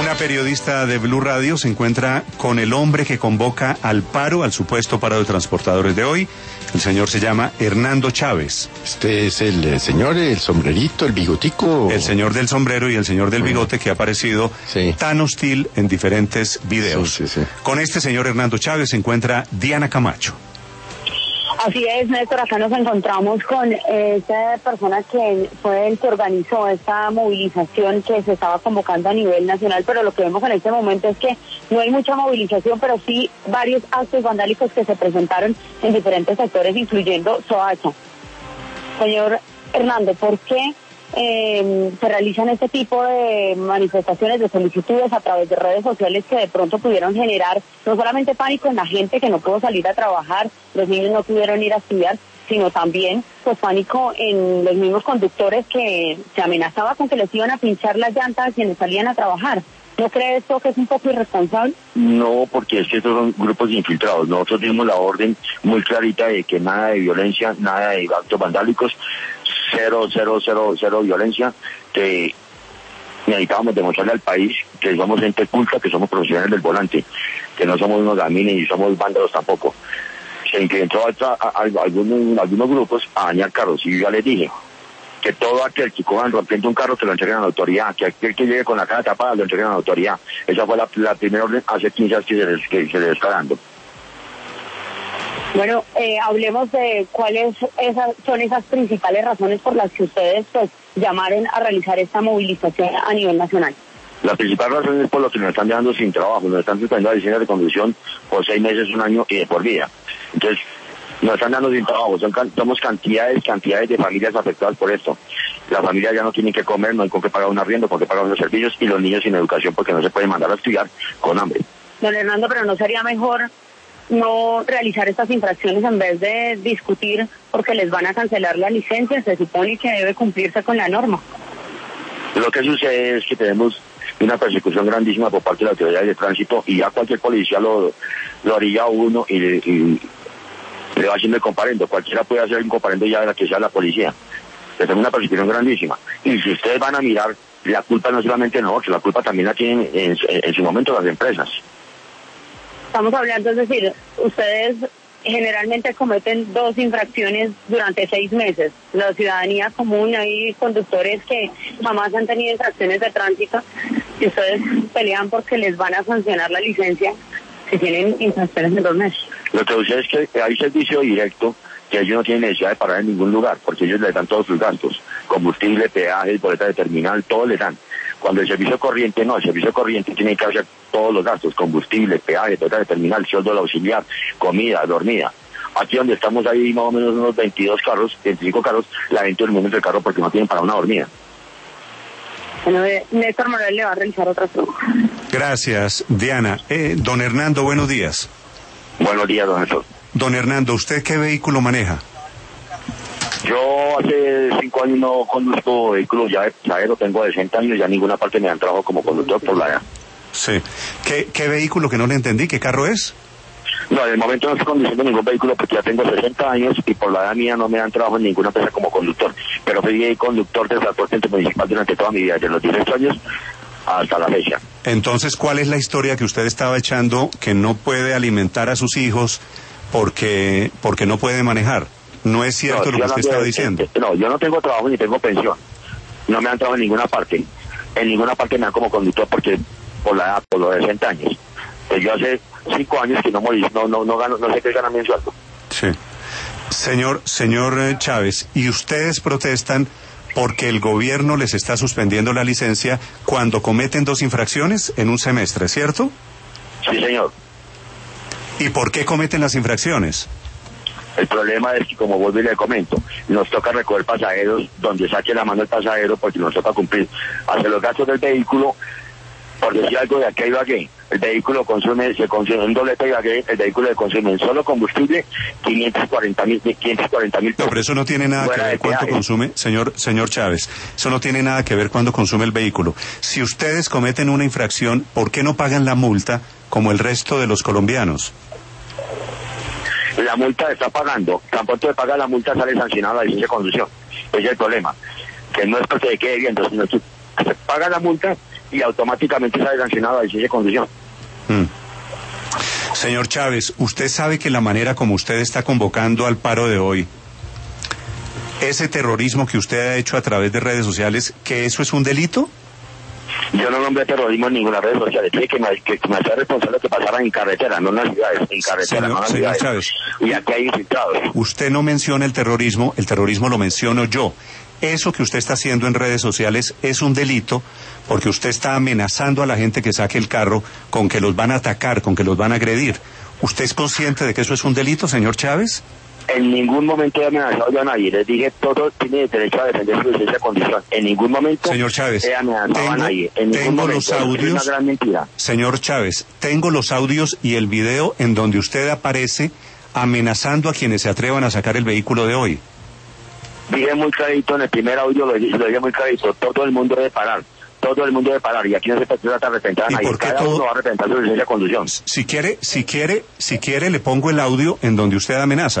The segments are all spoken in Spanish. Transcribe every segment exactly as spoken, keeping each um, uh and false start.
Una periodista de Blue Radio se encuentra con el hombre que convoca al paro, al supuesto paro de transportadores de hoy. El señor se llama Hernando Chávez. Este es el, el señor, el sombrerito, el bigotico. El señor del sombrero y el señor del bigote que ha aparecido sí. tan hostil en diferentes videos. Sí, sí, sí. Con este señor Hernando Chávez se encuentra Diana Camacho. Así es, Néstor, acá nos encontramos con esta persona que fue el que organizó esta movilización que se estaba convocando a nivel nacional, pero lo que vemos en este momento es que no hay mucha movilización, pero sí varios actos vandálicos que se presentaron en diferentes sectores, incluyendo Soacha. Señor Hernando, ¿por qué eh, se realizan este tipo de manifestaciones, de solicitudes a través de redes sociales que de pronto pudieron generar no solamente pánico en la gente que no pudo salir a trabajar, los niños no pudieron ir a estudiar, sino también pues pánico en los mismos conductores que se amenazaba con que les iban a pinchar las llantas a quienes salían a trabajar? ¿No cree esto que es un poco irresponsable? No, porque es que estos son grupos infiltrados. Nosotros dimos la orden muy clarita de que nada de violencia, nada de actos vandálicos, cero, cero, cero, cero violencia, que necesitábamos demostrarle al país que somos gente culta, que somos profesionales del volante, que no somos unos gamines ni somos vándalos tampoco. Se entró a, a, a, a algunos, algunos grupos a dañar carros, y yo ya les dije que todo aquel que cojan rompiendo un carro que lo entreguen a la autoridad, que aquel que llegue con la cara tapada lo entreguen a la autoridad. Esa fue la, la primera orden hace quince años que se les, que se les está dando. Bueno, eh, hablemos de cuáles esas son esas principales razones por las que ustedes pues llamaron a realizar esta movilización a nivel nacional. La principal razón es por lo que nos están dejando sin trabajo, nos están suspendiendo licencias de conducción por seis meses, un año y de por vida. Entonces, nos están dando sin trabajo, son, somos cantidades, cantidades de familias afectadas por esto. Las familias ya no tienen que comer, no hay con qué pagar un arriendo, con qué pagar unos servicios, y los niños sin educación porque no se pueden mandar a estudiar con hambre. Don Hernando, pero ¿no sería mejor no realizar estas infracciones en vez de discutir porque les van a cancelar la licencia? Se supone que debe cumplirse con la norma. Lo que sucede es que tenemos una persecución grandísima por parte de la autoridad de tránsito, y ya cualquier policía lo, lo haría uno y, y le va haciendo el comparendo. Cualquiera puede hacer un comparendo ya de la que sea la policía. Tenemos una persecución grandísima. Y si ustedes van a mirar, la culpa no solamente de nosotros, la culpa también la tienen en, en, en su momento las empresas. Estamos hablando, es decir, ustedes generalmente cometen dos infracciones durante seis meses. La ciudadanía común, hay conductores que jamás han tenido infracciones de tránsito, y ustedes pelean porque les van a sancionar la licencia si tienen infracciones en dos meses. Lo que sucede es que hay servicio directo que ellos no tienen necesidad de parar en ningún lugar, porque ellos les dan todos sus gastos, combustible, peajes, boleta de terminal, todo les dan. Cuando el servicio corriente no, el servicio corriente tiene que hacer todos los gastos, combustible, peaje, boleta de terminal, sueldo del auxiliar, comida, dormida. Aquí donde estamos ahí más o menos unos veintidós carros, veinticinco carros, la gente del momento del carro porque no tienen para una dormida. Bueno, Néstor Morales le va a realizar otra pregunta. Gracias, Diana. Eh, don Hernando, buenos días. Buenos días, don Néstor. Don Hernando, ¿usted qué vehículo maneja? Yo hace cinco años no conduzco vehículos ya de pasajero, tengo sesenta años, ya en ninguna parte me dan trabajo como conductor por la edad. Sí. ¿Qué, qué vehículo que no le entendí? ¿Qué carro es? No, en el momento no estoy conduciendo ningún vehículo porque ya tengo sesenta años y por la edad mía no me dan trabajo en ninguna empresa como conductor. Pero fui conductor de transporte intermunicipal durante toda mi vida, desde los dieciocho años hasta la fecha. Entonces, ¿cuál es la historia que usted estaba echando que no puede alimentar a sus hijos porque porque no puede manejar? No es cierto no, lo que usted estaba diciendo. No, yo no tengo trabajo ni tengo pensión. No me han trabajo en ninguna parte. En ninguna parte me dan como conductor porque por la edad, por los sesenta años. Pues yo hace cinco años que no morí, no, no, no gano, no sé qué gana mi sueldo. Sí. Señor, señor Chávez, ¿y ustedes protestan porque el gobierno les está suspendiendo la licencia cuando cometen dos infracciones en un semestre, ¿cierto? Sí, señor. ¿Y por qué cometen las infracciones? El problema es que, como vuelvo y le comento, nos toca recoger pasajeros donde saque la mano el pasajero porque nos toca cumplir. Hacer los gastos del vehículo, por decir algo de aquí a Ibagué, el vehículo consume, se consume un doblete de Ibagué, el vehículo le consume en solo combustible quinientos cuarenta mil. No, pero eso no tiene nada que ver cuánto consume, señor, señor Chávez, eso no tiene nada que ver cuánto consume el vehículo. Si ustedes cometen una infracción, ¿por qué no pagan la multa como el resto de los colombianos? La multa está pagando, tan pronto de pagar la multa sale sancionada la licencia de conducción. Ese es el problema, que no es porque se quede viendo, sino que se paga la multa y automáticamente sale sancionado a licencia de conducción. Mm. Señor Chávez, ¿usted sabe que la manera como usted está convocando al paro de hoy, ese terrorismo que usted ha hecho a través de redes sociales, que eso es un delito? Yo no nombré terrorismo en ninguna red social. Dije que me, que, que me hacía responsable de que pasaran en carretera, no en las ciudades, en carretera, señor, no en las señor ciudades. Chávez, y aquí hay infiltrados. Usted no menciona el terrorismo, el terrorismo lo menciono yo. Eso que usted está haciendo en redes sociales es un delito porque usted está amenazando a la gente que saque el carro con que los van a atacar, con que los van a agredir. ¿Usted es consciente de que eso es un delito, señor Chávez? En ningún momento he amenazado yo a nadie. Les dije, todo tiene derecho a defender su licencia de conducción. En ningún momento señor Chávez, he amenazado tengo, a nadie. En ningún tengo momento. los audios. Es una gran mentira. Señor Chávez, tengo los audios y el video en donde usted aparece amenazando a quienes se atrevan a sacar el vehículo de hoy. Dije muy clarito en el primer audio, lo, lo dije muy clarito, todo el mundo debe parar. Todo el mundo debe parar y aquí no se trata de arrepentir a nadie. Cada todo... uno va a arrepentar su licencia de conducción. Si quiere, si quiere, si quiere le pongo el audio en donde usted amenaza.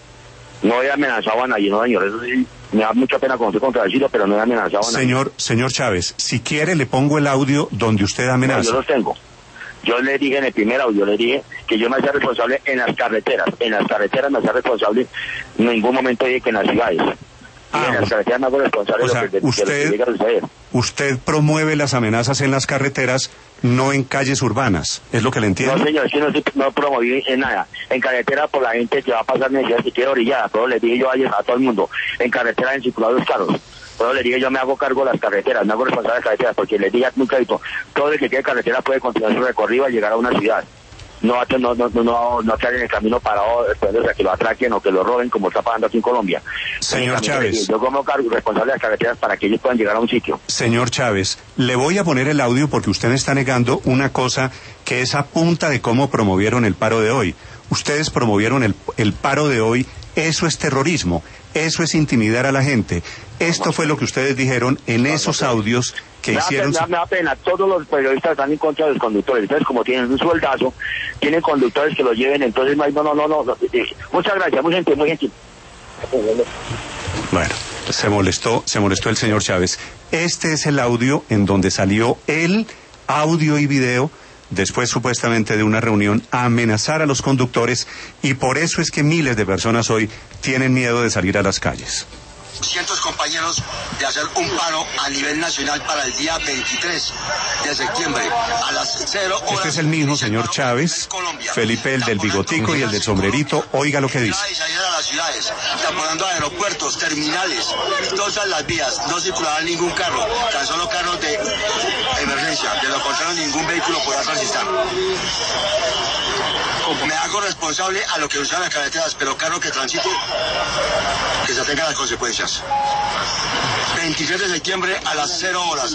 No he amenazado a nadie, no señor, eso sí, me da mucha pena con usted contradecirlo, pero no he amenazado a nadie. Señor, señor Chávez, si quiere le pongo el audio donde usted amenaza. No, yo los tengo. Yo le dije en el primer audio, le dije que yo me hacía responsable en las carreteras, en las carreteras me hacía responsable, en ningún momento dije que en las ciudades. Ah, y en las carreteras me hago responsable o de sea, lo que, de, usted, de lo que llega a suceder. Usted promueve las amenazas en las carreteras, no en calles urbanas, ¿es lo que le entiendo? No, señor, es que no, no promoví en nada. En carretera por la gente que va a pasar necesidad si quiere orillada, todo le dije yo ayer a todo el mundo. En carretera en circular los carros. Todo le dije yo me hago cargo de las carreteras, me hago responsable de las carreteras, porque les dije muy clarito, todo el que quiere carretera puede continuar su recorrido al llegar a una ciudad. No, no, no, no, no, no estar en el camino parado esperando a que lo atraquen o que lo roben como está pasando aquí en Colombia. Señor Chávez, yo como cargo responsable de las carreteras para que ellos puedan llegar a un sitio. Señor Chávez, le voy a poner el audio porque usted me está negando una cosa que es a punta de cómo promovieron el paro de hoy. Ustedes promovieron el, el paro de hoy, eso es terrorismo, eso es intimidar a la gente. Esto fue lo que ustedes dijeron en esos audios que me hicieron... Da pena, me da pena, todos los periodistas están en contra de los conductores, entonces como tienen un sueldazo, tienen conductores que lo lleven, entonces no, no, no, no, no, no. Muchas gracias, muy gentil, muy gentil. Bueno, se molestó, se molestó el señor Chávez. Este es el audio en donde salió el audio y video después supuestamente de una reunión a amenazar a los conductores y por eso es que miles de personas hoy tienen miedo de salir a las calles. Cientos compañeros de hacer un paro a nivel nacional para el día veintitrés de septiembre a las cero horas. Este es el mismo señor Chávez, Felipe el del bigotico y el del sombrerito, oiga lo que dice. Salir a las ciudades, taponando aeropuertos, terminales, todas las vías, no circulará ningún carro, tan solo carros de emergencia, de lo contrario ningún vehículo podrá transitar. Me hago responsable a lo que usan las carreteras, pero carro que transite, que se atengan las consecuencias. veintitrés de septiembre a las cero horas.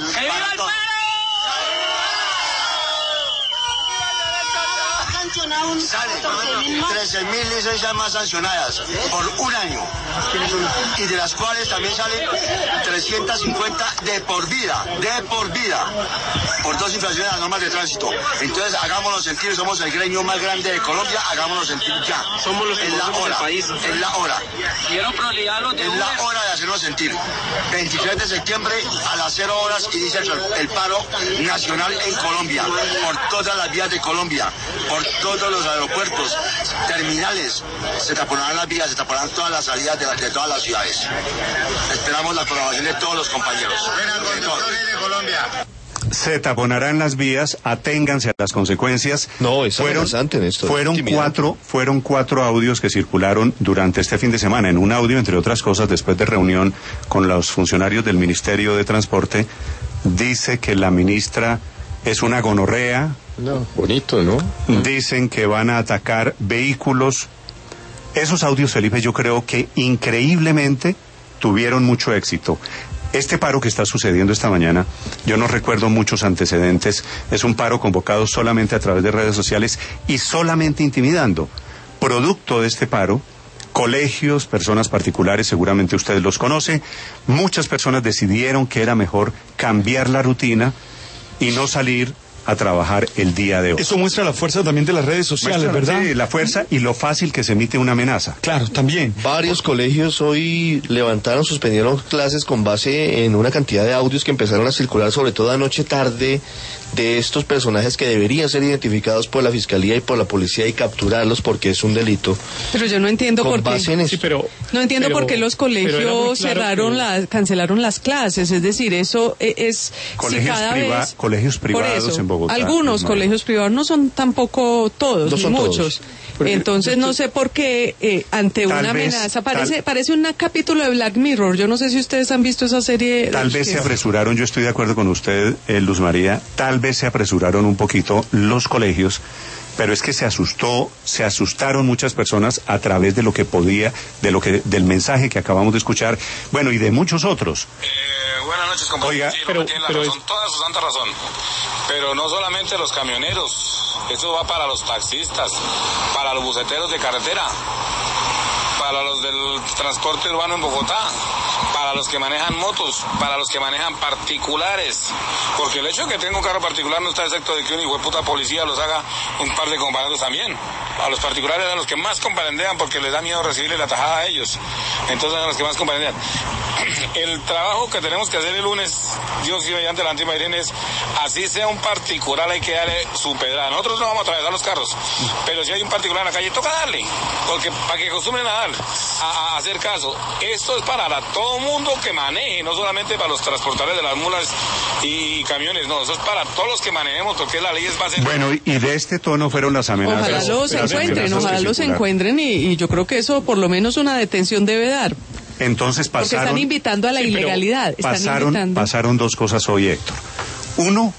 Sale trece mil licencias más sancionadas por un año y de las cuales también salen trescientas cincuenta de por vida, de por vida, por dos infracciones a las normas de tránsito. Entonces hagámonos sentir, somos el gremio más grande de Colombia, hagámonos sentir ya. Somos los en la hora, país. Es la hora. Es la hora de hacernos sentir. veintitrés de septiembre a las cero horas inicia el, el paro nacional en Colombia, por todas las vías de Colombia, por todos los aeropuertos, terminales, se taponarán las vías, se taponarán todas las salidas de, la, de todas las ciudades. Esperamos la colaboración de todos los compañeros. De Colombia. Se taponarán las vías, aténganse a las consecuencias. No, es fueron, esto. Fueron cuatro, fueron cuatro audios que circularon durante este fin de semana. En un audio, entre otras cosas, después de reunión con los funcionarios del Ministerio de Transporte, dice que la ministra es una gonorrea. No, bonito, ¿no? Dicen que van a atacar vehículos. Esos audios, Felipe, yo creo que increíblemente tuvieron mucho éxito. Este paro que está sucediendo esta mañana, yo no recuerdo muchos antecedentes, es un paro convocado solamente a través de redes sociales y solamente intimidando. Producto de este paro, colegios, personas particulares, seguramente ustedes los conocen, muchas personas decidieron que era mejor cambiar la rutina y no salir a trabajar el día de hoy. Eso muestra la fuerza también de las redes sociales, muestra, ¿verdad? Sí, la fuerza y lo fácil que se emite una amenaza. Claro, también. Varios colegios hoy levantaron, suspendieron clases con base en una cantidad de audios que empezaron a circular, sobre todo anoche tarde, de estos personajes que deberían ser identificados por la Fiscalía y por la Policía y capturarlos porque es un delito. Pero yo no entiendo por qué. Sí, pero, no entiendo pero, por qué los colegios claro cerraron, que... la, cancelaron las clases. Es decir, eso es... Colegios, si cada priva, vez, colegios privados eso, en Bogotá. Algunos colegios privados no son tampoco todos, no ni son muchos. Todos. Porque, Entonces no sé por qué eh, ante tal una vez, amenaza parece tal, parece un capítulo de Black Mirror. Yo no sé si ustedes han visto esa serie. Tal vez se apresuraron, yo estoy de acuerdo con usted, eh, Luz María, tal vez se apresuraron un poquito los colegios, pero es que se asustó, se asustaron muchas personas a través de lo que podía, de lo que, del mensaje que acabamos de escuchar, bueno, y de muchos otros. Eh, buenas noches, compañero. Oiga, sí, pero, tiene la pero razón, es... toda su santa razón. Pero no solamente los camioneros, eso va para los taxistas, para los buceteros de carretera, para los del transporte urbano en Bogotá, para los que manejan motos, para los que manejan particulares, porque el hecho de que tenga un carro particular no está excepto de que un hijo de puta policía los haga un par de comparendos también. A los particulares a los que más comparendean porque les da miedo recibirle la tajada a ellos, entonces a los que más comparendean. El trabajo que tenemos que hacer el lunes, Dios y mediante la antigua Irene, es así sea un particular, hay que darle su pedrada. Nosotros no vamos a atravesar los carros, pero si hay un particular en la calle, toca darle, porque para que acostumbren a dar, a, a hacer caso. Esto es para la, todo mundo que maneje, no solamente para los transportadores de las mulas y camiones, no, eso es para todos los que manejemos, porque la ley es base. Bueno, y, y de este tono fueron las amenazas. Ojalá los las encuentren, amenazas ojalá los encuentren y, y yo creo que eso por lo menos una detención debe dar. Entonces pasaron... Porque están invitando a la sí, ilegalidad. Están pasaron, invitando... pasaron dos cosas hoy, Héctor. Uno,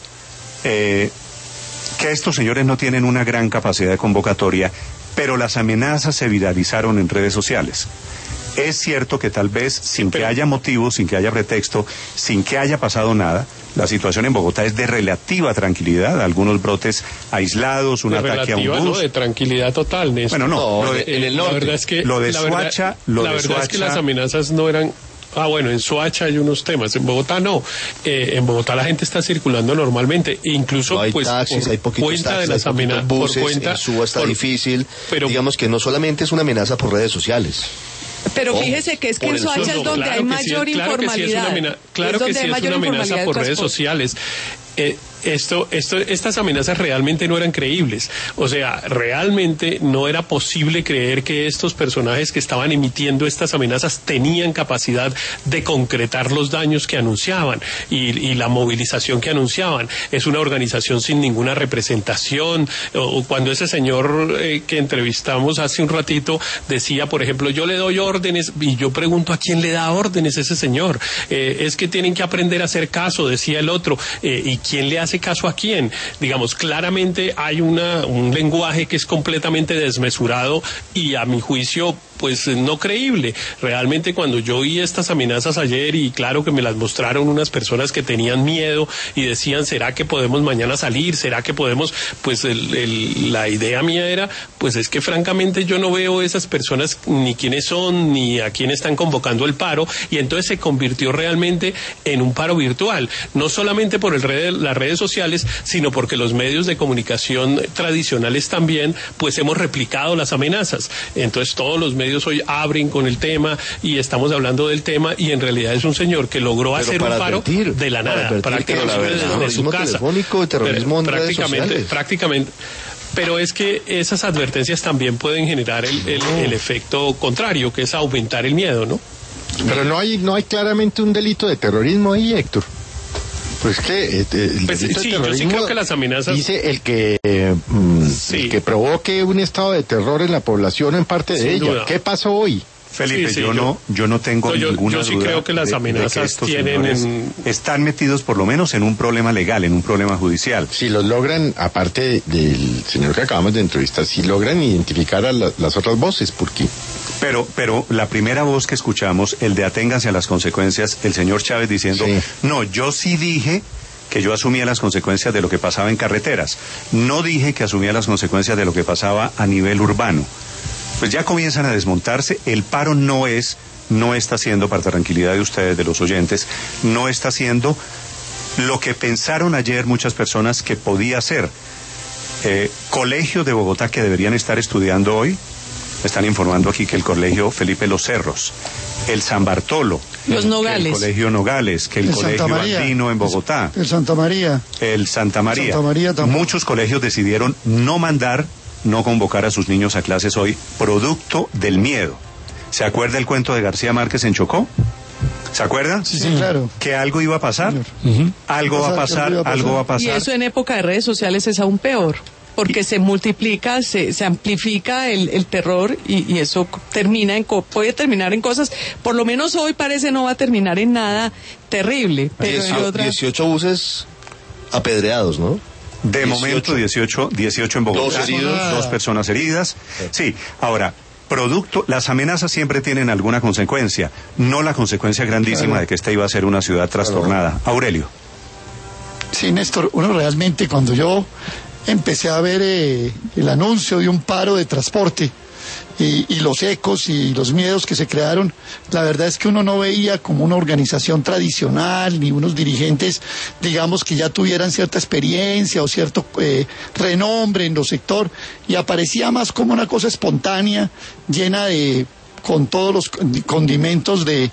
eh, que estos señores no tienen una gran capacidad de convocatoria, pero las amenazas se viralizaron en redes sociales. Es cierto que tal vez, sin pero... que haya motivo, sin que haya pretexto, sin que haya pasado nada, la situación en Bogotá es de relativa tranquilidad, algunos brotes aislados, un de ataque a un bus. No, de tranquilidad total, Néstor. Bueno, no, no lo de, en el norte. La verdad es que lo de la Soacha, verdad, lo la de verdad Soacha, es que las amenazas no eran... Ah, bueno, en Soacha hay unos temas, en Bogotá no. Eh, en Bogotá la gente está circulando normalmente, e incluso no hay pues taxis, por hay poquitos cuenta taxis, de las amenazas, buses, por cuenta, en Suba está por, difícil. Pero, digamos que no solamente es una amenaza por redes sociales. Pero fíjese que es que en Soacha es donde claro hay mayor sí, claro informalidad. Que sí es una, claro que sí es una amenaza por redes sociales. Eh, esto, esto, estas amenazas realmente no eran creíbles. O sea, realmente no era posible creer que estos personajes que estaban emitiendo estas amenazas tenían capacidad de concretar los daños que anunciaban y, y la movilización que anunciaban. Es una organización sin ninguna representación. O, cuando ese señor eh, que entrevistamos hace un ratito decía, por ejemplo, yo le doy órdenes, y yo pregunto a quién le da órdenes ese señor. Eh, es que tienen que aprender a hacer caso, decía el otro. Eh, ¿Y quién le hace caso a quién? Digamos, claramente hay una, un lenguaje que es completamente desmesurado y a mi juicio pues no creíble. Realmente cuando yo oí estas amenazas ayer, y claro que me las mostraron unas personas que tenían miedo y decían, ¿será que podemos mañana salir? ¿Será que podemos? Pues el, el, la idea mía era, pues es que francamente yo no veo esas personas ni quiénes son, ni a quién están convocando el paro, y entonces se convirtió realmente en un paro virtual, no solamente por el red, las redes sociales, sino porque los medios de comunicación tradicionales también, pues hemos replicado las amenazas. Entonces todos los medios hoy abren con el tema y estamos hablando del tema, y en realidad es un señor que logró pero hacer un paro advertir, de la nada, para prácticamente desde, desde su casa. Telefónico, terrorismo en redes sociales. Prácticamente. Pero es que esas advertencias también pueden generar el, el, el efecto contrario, que es aumentar el miedo, ¿no? Pero no hay, no hay claramente un delito de terrorismo ahí, Héctor. Pues que eh, el pues, delito sí, de terrorismo yo sí creo que las amenazas dice el que eh, mm, sí. el que provoque un estado de terror en la población en parte de Sin ella. duda. ¿Qué pasó hoy? Felipe, sí, sí, yo, yo no, yo no tengo no, yo, ninguna yo sí duda. creo que las de, amenazas de que estos tienen en... están metidos por lo menos en un problema legal, en un problema judicial. Si los logran, aparte del señor que acabamos de entrevistar, si logran identificar a la, las otras voces, ¿por qué? Pero, pero la primera voz que escuchamos, el de aténganse a las consecuencias, el señor Chávez diciendo, sí. no, yo sí dije que yo asumía las consecuencias de lo que pasaba en carreteras. No dije que asumía las consecuencias de lo que pasaba a nivel urbano. Pues ya comienzan a desmontarse. El paro no es, no está siendo, para tranquilidad de ustedes, de los oyentes, no está siendo lo que pensaron ayer muchas personas que podía ser. Eh, colegios de Bogotá que deberían estar estudiando hoy, me están informando aquí que el colegio Felipe Los Cerros, el San Bartolo, Los Nogales, el colegio Nogales, que el, el colegio Andino en Bogotá, el Santa María, el Santa María, Santa María muchos colegios decidieron no mandar, no convocar a sus niños a clases hoy, producto del miedo. ¿Se acuerda el cuento de García Márquez en Chocó? ¿Se acuerda? Sí, sí, claro. Que algo iba a pasar, uh-huh. algo va a pasar, a pasar, algo va a pasar. Y eso en época de redes sociales es aún peor, porque y... se multiplica, se, se amplifica el, el terror y, y eso termina en puede terminar en cosas, por lo menos hoy parece no va a terminar en nada terrible. Pero Diecio, otra... dieciocho buses apedreados, ¿no? De dieciocho. Momento dieciocho, dieciocho en Bogotá. Dos heridos. Dos personas heridas. Sí, ahora... Producto, las amenazas siempre tienen alguna consecuencia, no la consecuencia grandísima claro. de que esta iba a ser una ciudad trastornada. Aurelio. Sí, Néstor, uno realmente cuando yo empecé a ver eh, el anuncio de un paro de transporte y, y los ecos y los miedos que se crearon, la verdad es que uno no veía como una organización tradicional ni unos dirigentes, digamos, que ya tuvieran cierta experiencia o cierto eh, renombre en los sector, y aparecía más como una cosa espontánea, llena de, con todos los condimentos de,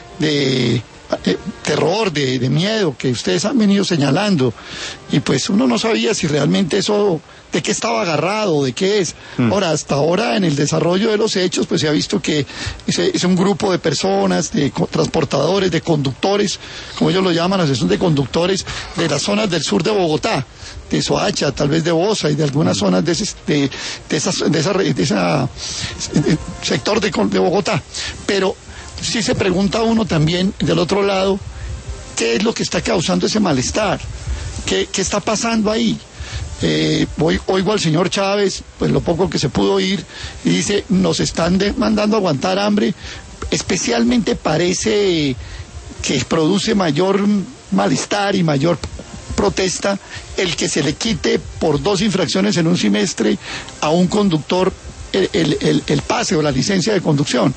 de eh, terror, de, de miedo que ustedes han venido señalando, y pues uno no sabía si realmente eso... de qué estaba agarrado, de qué es. Mm. Ahora, hasta ahora, en el desarrollo de los hechos, pues se ha visto que es, es un grupo de personas, de transportadores, de conductores, como ellos lo llaman, asociación de conductores de las zonas del sur de Bogotá, de Soacha, tal vez de Bosa y de algunas mm. zonas de ese, de, de esas, de esa, de esa de sector de, de Bogotá. Pero sí se pregunta uno también, del otro lado, ¿qué es lo que está causando ese malestar? ¿Qué, qué está pasando ahí? Eh, voy, oigo al señor Chávez, pues lo poco que se pudo oír, y dice, nos están de, mandando a aguantar hambre, especialmente parece que produce mayor malestar y mayor protesta el que se le quite por dos infracciones en un semestre a un conductor el, el, el, el pase o la licencia de conducción.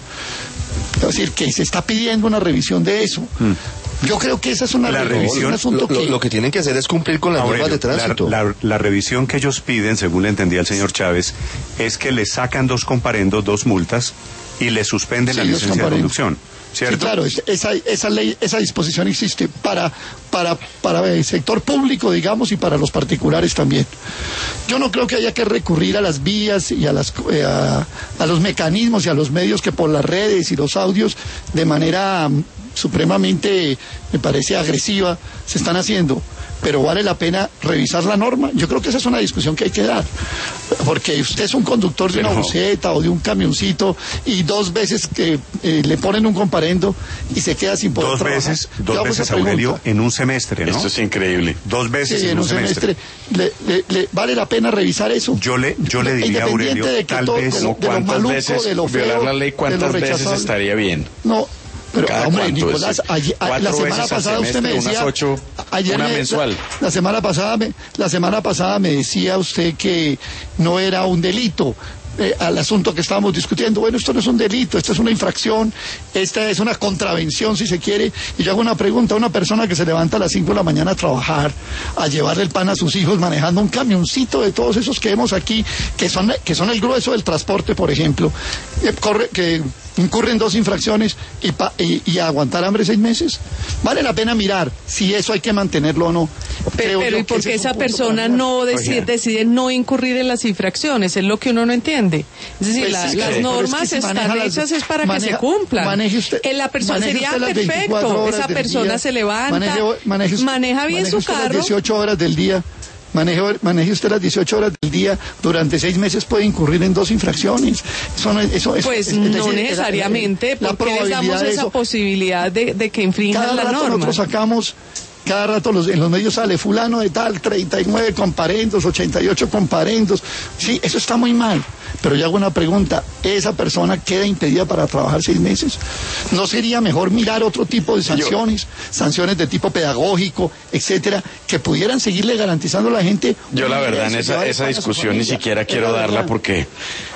Es decir, que se está pidiendo una revisión de eso. Mm. Yo creo que esa es una la revisión. Un asunto lo, que... lo que tienen que hacer es cumplir con las normas de tránsito. La, la, la revisión que ellos piden, según le entendía el señor Chávez, es que le sacan dos comparendos, dos multas, y le suspenden sí, la licencia de conducción. ¿Cierto? Sí, claro, esa, esa ley, esa disposición existe para, para, para el sector público, digamos, y para los particulares también. Yo no creo que haya que recurrir a las vías y a, las, eh, a, a los mecanismos y a los medios que por las redes y los audios de manera supremamente, me parece, agresiva se están haciendo. Pero vale la pena revisar la norma. Yo creo que esa es una discusión que hay que dar, porque usted es un conductor de Pero... una buseta o de un camioncito y dos veces que eh, le ponen un comparendo y se queda sin poder dos trabajar. veces dos veces Aurelio en un semestre, ¿no? Esto es increíble. Dos veces sí, en, en un, un semestre, semestre. Le, le, le, vale la pena revisar eso. Yo le yo le diría a Aurelio, de que tal todo, vez de lo, de cuántas maluco, veces de lo feo, violar la ley, cuántas veces estaría bien. No. Pero, ¿Cada hombre, cuánto? Nicolás, ayer, la semana pasada usted me decía, unas ocho, ayer una me, mensual. La, la semana pasada, me, la semana pasada me decía usted que no era un delito. Eh, al asunto que estábamos discutiendo, bueno, esto no es un delito, esto es una infracción, esta es una contravención, si se quiere. Y yo hago una pregunta a una persona que se levanta a las cinco de la mañana a trabajar, a llevarle el pan a sus hijos, manejando un camioncito de todos esos que vemos aquí, que son, que son el grueso del transporte, por ejemplo, eh, corre, que incurren dos infracciones y, pa, y, y aguantar hambre seis meses. Vale la pena mirar si eso hay que mantenerlo o no. Pero, pero ¿y por qué esa persona no decide, decide no incurrir en las infracciones? Es lo que uno no entiende. Es decir, pues la, sí, las que, normas es que si están hechas es para maneja, que se cumplan. Maneje usted, en la persona sería perfecto. Esa persona día, se levanta, maneje, maneje, maneja bien maneje su carro. Las dieciocho horas del día. Maneje, maneje usted las dieciocho horas del día, durante seis meses puede incurrir en dos infracciones. Eso, eso, eso, pues es, no decir, necesariamente, la, porque les damos esa eso. posibilidad de, de que infrinjan cada la rato norma. Nosotros sacamos, cada rato los, en los medios sale fulano de tal, treinta y nueve comparendos, ochenta y ocho comparendos. Sí, eso está muy mal. Pero yo hago una pregunta, ¿esa persona queda impedida para trabajar seis meses? ¿No sería mejor mirar otro tipo de sanciones, yo, sanciones de tipo pedagógico, etcétera, que pudieran seguirle garantizando a la gente? Yo la verdad en esa, esa discusión ni siquiera quiero darla porque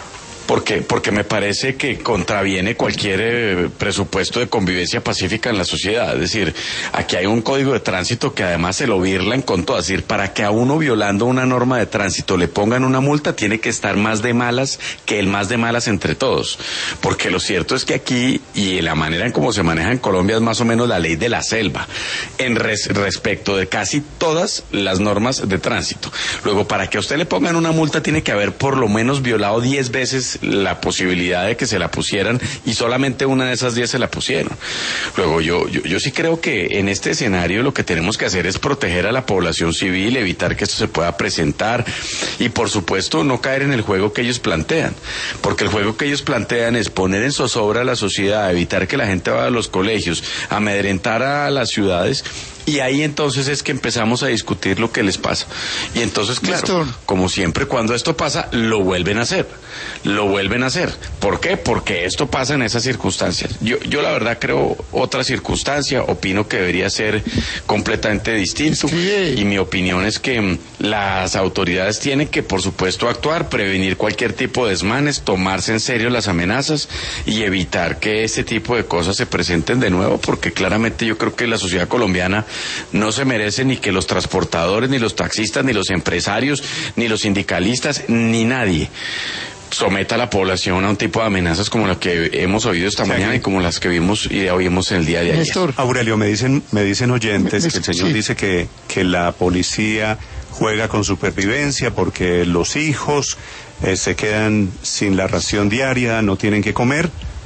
porque porque me parece que contraviene cualquier eh, presupuesto de convivencia pacífica en la sociedad. Es decir, aquí hay un código de tránsito que además se lo birlan con todo. Es decir, para que a uno violando una norma de tránsito le pongan una multa, tiene que estar más de malas que el más de malas entre todos. Porque lo cierto es que aquí, y la manera en cómo se maneja en Colombia, es más o menos la ley de la selva, en res, respecto de casi todas las normas de tránsito. Luego, para que a usted le pongan una multa, tiene que haber por lo menos violado diez veces la posibilidad de que se la pusieran, y solamente una de esas diez se la pusieron. Luego, yo, yo, yo sí creo que en este escenario lo que tenemos que hacer es proteger a la población civil, evitar que esto se pueda presentar, y por supuesto no caer en el juego que ellos plantean, porque el juego que ellos plantean es poner en zozobra a la sociedad, evitar que la gente vaya a los colegios, amedrentar a las ciudades, y ahí entonces es que empezamos a discutir lo que les pasa. Y entonces, claro, Néstor, como siempre, cuando esto pasa, lo vuelven a hacer. Lo vuelven a hacer. ¿Por qué? Porque esto pasa en esas circunstancias. Yo, yo la verdad creo otra circunstancia, opino que debería ser completamente distinto. Sí. Y mi opinión es que las autoridades tienen que, por supuesto, actuar, prevenir cualquier tipo de desmanes, tomarse en serio las amenazas y evitar que este tipo de cosas se presenten de nuevo, porque claramente yo creo que la sociedad colombiana no se merece ni que los transportadores, ni los taxistas, ni los empresarios, ni los sindicalistas, ni nadie someta a la población a un tipo de amenazas como las que hemos oído esta sí, mañana y como las que vimos y oímos en el día de ayer. Néstor, Aurelio, me dicen, me dicen oyentes me, me, que el señor sí. dice que, que la policía juega con supervivencia porque los hijos eh, se quedan sin la ración diaria, no tienen que comer.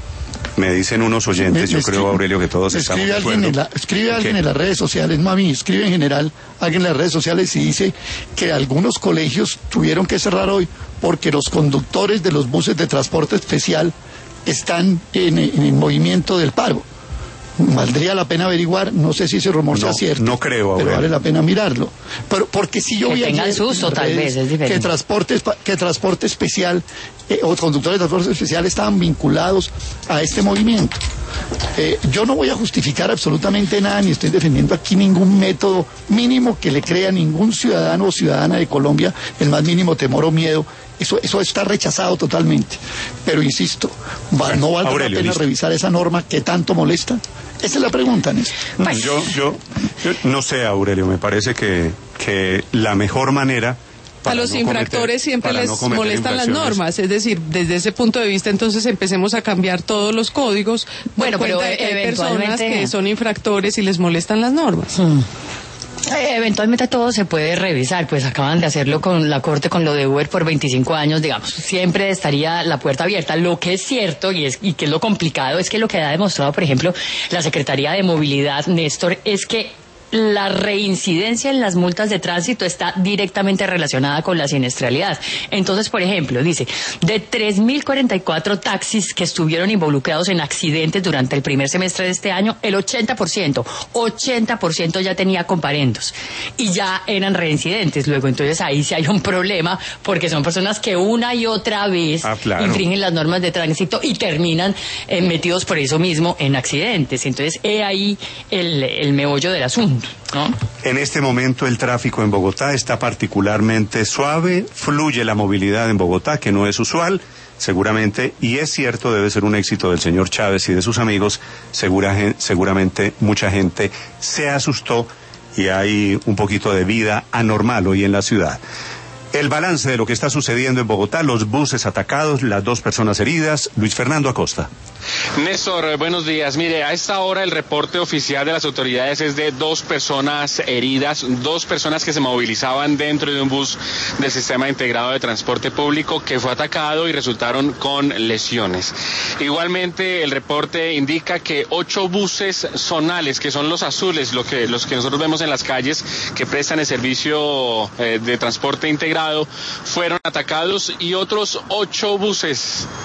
Me dicen unos oyentes, me, yo me creo, escribe, Aurelio, que todos estamos de acuerdo. En la, escribe alguien ¿Qué? en las redes sociales, no a mí, escribe en general alguien en las redes sociales y dice que algunos colegios tuvieron que cerrar hoy porque los conductores de los buses de transporte especial están en, en el movimiento del paro. Valdría la pena averiguar, no sé si ese rumor no, sea cierto. No creo, Aurelio. Pero vale la pena mirarlo. Pero porque si yo que vi tengan susto, tal vez, es diferente. Que transporte, que transporte especial eh, o conductores de transporte especial estaban vinculados a este movimiento. Eh, yo no voy a justificar absolutamente nada, ni estoy defendiendo aquí ningún método mínimo que le crea a ningún ciudadano o ciudadana de Colombia el más mínimo temor o miedo. Eso, eso está rechazado totalmente. Pero insisto, ¿va, ¿no vale Aurelio, la pena listo. revisar esa norma que tanto molesta? Esa es la pregunta, Néstor. Pues, yo, yo, yo no sé, Aurelio, me parece que, que la mejor manera... A los no infractores cometer, siempre les no molestan las normas, es decir, desde ese punto de vista entonces empecemos a cambiar todos los códigos. Bueno, pero hay personas que son infractores y les molestan las normas. Hmm. Eventualmente todo se puede revisar, pues acaban de hacerlo con la Corte con lo de Uber por veinticinco años, digamos, siempre estaría la puerta abierta. Lo que es cierto y, es, y que es lo complicado es que lo que ha demostrado, por ejemplo, la Secretaría de Movilidad, Néstor, es que la reincidencia en las multas de tránsito está directamente relacionada con la siniestralidad. Entonces, por ejemplo, dice, de tres mil cuarenta y cuatro taxis que estuvieron involucrados en accidentes durante el primer semestre de este año, el ochenta por ciento, ochenta por ciento ya tenía comparendos y ya eran reincidentes. Luego, entonces ahí sí hay un problema porque son personas que una y otra vez ah, claro. infringen las normas de tránsito y terminan eh, metidos por eso mismo en accidentes. Entonces, he ahí el, el meollo del asunto. ¿No? En este momento el tráfico en Bogotá está particularmente suave, fluye la movilidad en Bogotá, que no es usual, seguramente, y es cierto, debe ser un éxito del señor Chávez y de sus amigos, segura, seguramente mucha gente se asustó y hay un poquito de vida anormal hoy en la ciudad. El balance de lo que está sucediendo en Bogotá, los buses atacados, las dos personas heridas. Luis Fernando Acosta. Néstor, buenos días. Mire, a esta hora el reporte oficial de las autoridades es de dos personas heridas, dos personas que se movilizaban dentro de un bus del Sistema Integrado de Transporte Público que fue atacado y resultaron con lesiones. Igualmente, el reporte indica que ocho buses zonales, que son los azules, lo que, los que nosotros vemos en las calles, que prestan el servicio eh, de transporte integrado, fueron atacados y otros ocho buses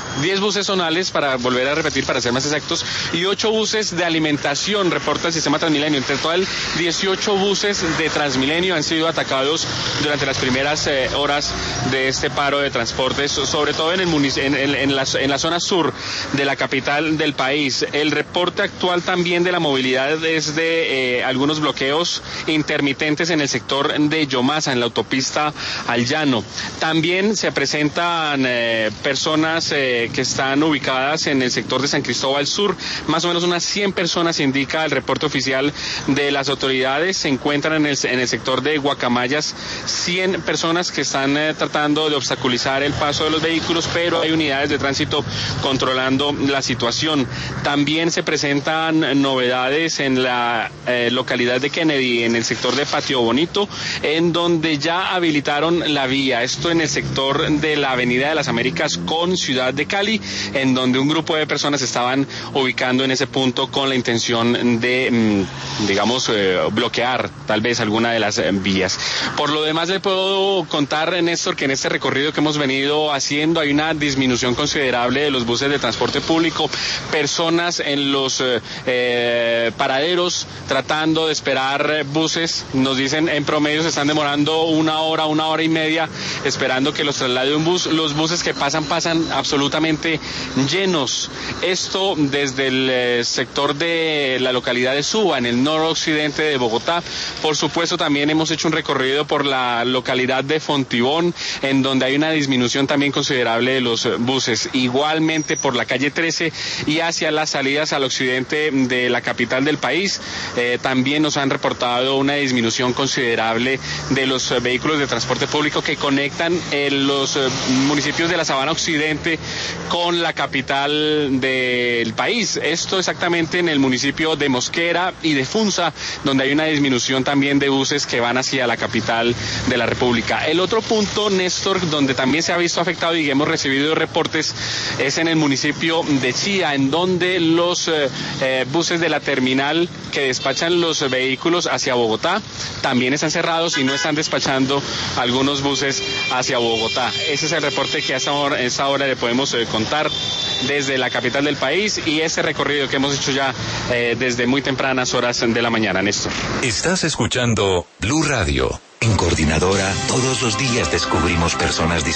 diez buses zonales, para volver a repetir, para ser más exactos, y ocho buses de alimentación, reporta el sistema Transmilenio. Entre total, dieciocho buses de Transmilenio han sido atacados durante las primeras eh, horas de este paro de transportes, sobre todo en, el munic- en, en, en, la, en la zona sur de la capital del país. El reporte actual también de la movilidad es de eh, algunos bloqueos intermitentes en el sector de Yomasa, en la autopista al Llano. También se presentan eh, personas eh, que están ubicadas en el sector de San Cristóbal Sur, más o menos unas cien personas, indica el reporte oficial de las autoridades. Se encuentran en el, en el sector de Guacamayas cien personas que están eh, tratando de obstaculizar el paso de los vehículos, pero hay unidades de tránsito controlando la situación. También se presentan novedades en la eh, localidad de Kennedy, en el sector de Patio Bonito, en donde ya habilitaron la vía. Esto en el sector de la Avenida de las Américas con Ciudad de Cali, en donde un grupo de personas estaban ubicando en ese punto con la intención de, digamos, eh, bloquear tal vez alguna de las eh, vías. Por lo demás, le puedo contar, Néstor, que en este recorrido que hemos venido haciendo hay una disminución considerable de los buses de transporte público, personas en los eh, eh, paraderos tratando de esperar buses. Nos dicen en promedio se están demorando una hora, una hora y media esperando que los traslade un bus. Los buses que pasan, pasan absolutamente llenos. Esto desde el eh, sector de la localidad de Suba, en el noroccidente de Bogotá. Por supuesto, también hemos hecho un recorrido por la localidad de Fontibón, en donde hay una disminución también considerable de los buses. Igualmente por la calle trece y hacia las salidas al occidente de la capital del país, eh, también nos han reportado una disminución considerable de los eh, vehículos de transporte público que conectan eh, los eh, municipios de la Sabana Occidente con la capital del país. Esto exactamente en el municipio de Mosquera y de Funza, donde hay una disminución también de buses que van hacia la capital de la República. El otro punto, Néstor, donde también se ha visto afectado y hemos recibido reportes, es en el municipio de Chía, en donde los eh, eh, buses de la terminal que despachan los vehículos hacia Bogotá también están cerrados y no están despachando algunos buses hacia Bogotá. Ese es el reporte que a esta hora, a esta hora le podemos eh, contar desde la capital del país, y ese recorrido que hemos hecho ya eh, desde muy tempranas horas de la mañana, Néstor. Estás escuchando Blue Radio. En Coordinadora, todos los días descubrimos personas distintas.